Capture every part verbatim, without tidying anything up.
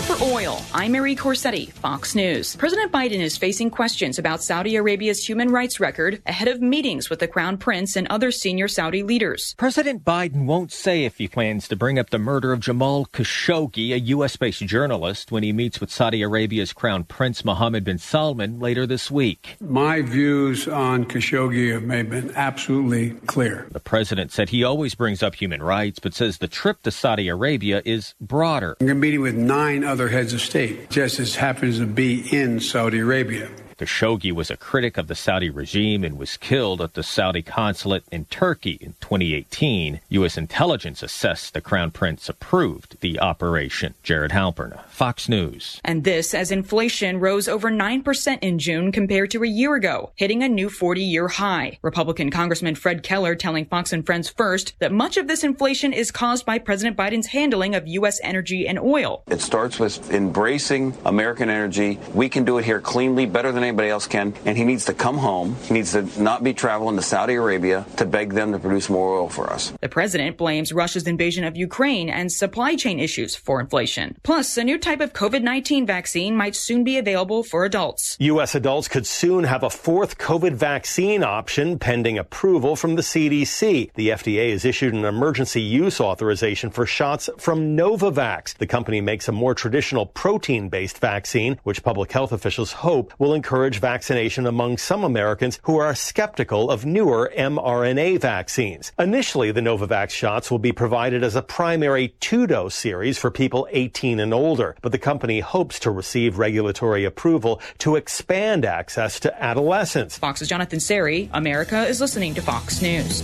for oil. I'm Mary Corsetti, Fox News. President Biden is facing questions about Saudi Arabia's human rights record ahead of meetings with the Crown Prince and other senior Saudi leaders. President Biden won't say if he plans to bring up the murder of Jamal Khashoggi, a U S-based journalist, when he meets with Saudi Arabia's Crown Prince Mohammed bin Salman later this week. My views on Khashoggi have been absolutely clear. The president said he always brings up human rights, but says the trip to Saudi Arabia is broader. I'm meeting with nine other heads of state, just as happens to be in Saudi Arabia. Khashoggi was a critic of the Saudi regime and was killed at the Saudi consulate in Turkey in twenty eighteen. U S intelligence assessed the Crown Prince approved the operation. Jared Halpern, Fox News. And this as inflation rose over nine percent in June compared to a year ago, hitting a new forty-year high. Republican Congressman Fred Keller telling Fox and Friends First that much of this inflation is caused by President Biden's handling of U S energy and oil. It starts with embracing American energy. We can do it here cleanly, better than anybody else can, and he needs to come home. He needs to not be traveling to Saudi Arabia to beg them to produce more oil for us. The president blames Russia's invasion of Ukraine and supply chain issues for inflation. Plus, a new type of COVID nineteen vaccine might soon be available for adults. U S adults could soon have a fourth COVID vaccine option pending approval from the C D C. The F D A has issued an emergency use authorization for shots from Novavax. The company makes a more traditional protein-based vaccine, which public health officials hope will encourage vaccination among some Americans who are skeptical of newer mRNA vaccines. Initially, the Novavax shots will be provided as a primary two-dose series for people eighteen and older, but the company hopes to receive regulatory approval to expand access to adolescents. Fox's Jonathan Seri, America is listening to Fox News.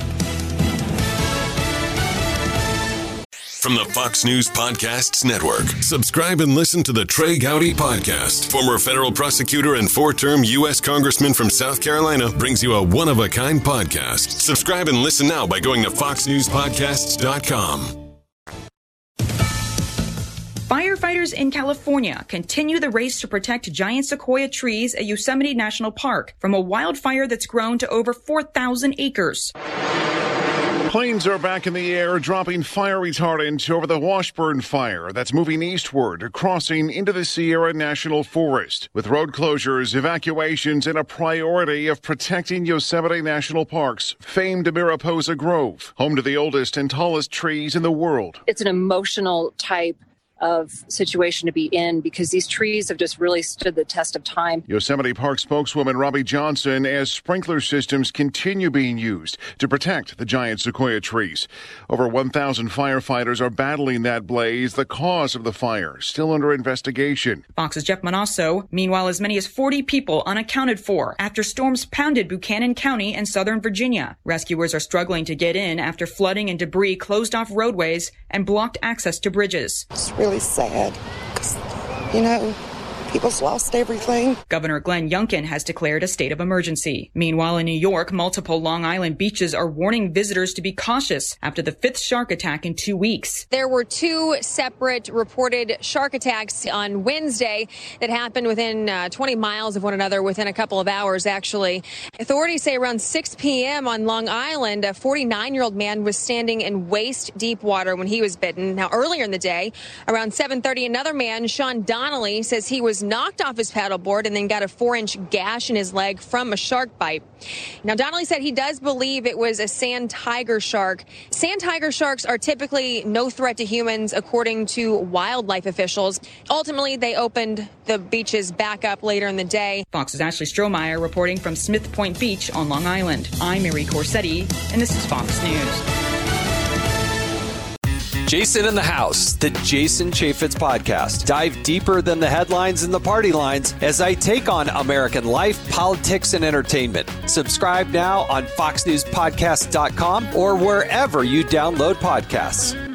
From the Fox News Podcasts Network, subscribe and listen to the Trey Gowdy Podcast. Former federal prosecutor and four-term U S Congressman from South Carolina brings you a one-of-a-kind podcast. Subscribe and listen now by going to fox news podcasts dot com. Firefighters in California continue the race to protect giant sequoia trees at Yosemite National Park from a wildfire that's grown to over four thousand acres. Planes are back in the air, dropping fire retardant over the Washburn fire that's moving eastward, crossing into the Sierra National Forest. With road closures, evacuations, and a priority of protecting Yosemite National Park's famed Mariposa Grove, home to the oldest and tallest trees in the world. It's an emotional type of situation to be in because these trees have just really stood the test of time. Yosemite Park spokeswoman Robbie Johnson, as sprinkler systems continue being used to protect the giant sequoia trees. Over one thousand firefighters are battling that blaze. The cause of the fire still under investigation. Fox's Jeff Manasso. Meanwhile, as many as forty people unaccounted for after storms pounded Buchanan County and southern Virginia. Rescuers are struggling to get in after flooding and debris closed off roadways and blocked access to bridges. It's really sad because, you know, people's lost everything. Governor Glenn Youngkin has declared a state of emergency. Meanwhile, in New York, multiple Long Island beaches are warning visitors to be cautious after the fifth shark attack in two weeks. There were two separate reported shark attacks on Wednesday that happened within uh, twenty miles of one another within a couple of hours, actually. Authorities say around six p.m. on Long Island, a forty-nine-year-old man was standing in waist-deep water when he was bitten. Now, earlier in the day, around seven thirty, another man, Sean Donnelly, says he was knocked off his paddleboard and then got a four-inch gash in his leg from a shark bite. Now, Donnelly said he does believe it was a sand tiger shark. Sand tiger sharks are typically no threat to humans, according to wildlife officials. Ultimately, they opened the beaches back up later in the day. Fox's Ashley Strohmeyer reporting from Smith Point Beach on Long Island. I'm Mary Corsetti, and this is Fox News. Jason in the House, the Jason Chaffetz podcast. Dive deeper than the headlines and the party lines as I take on American life, politics, and entertainment. Subscribe now on fox news podcast dot com or wherever you download podcasts.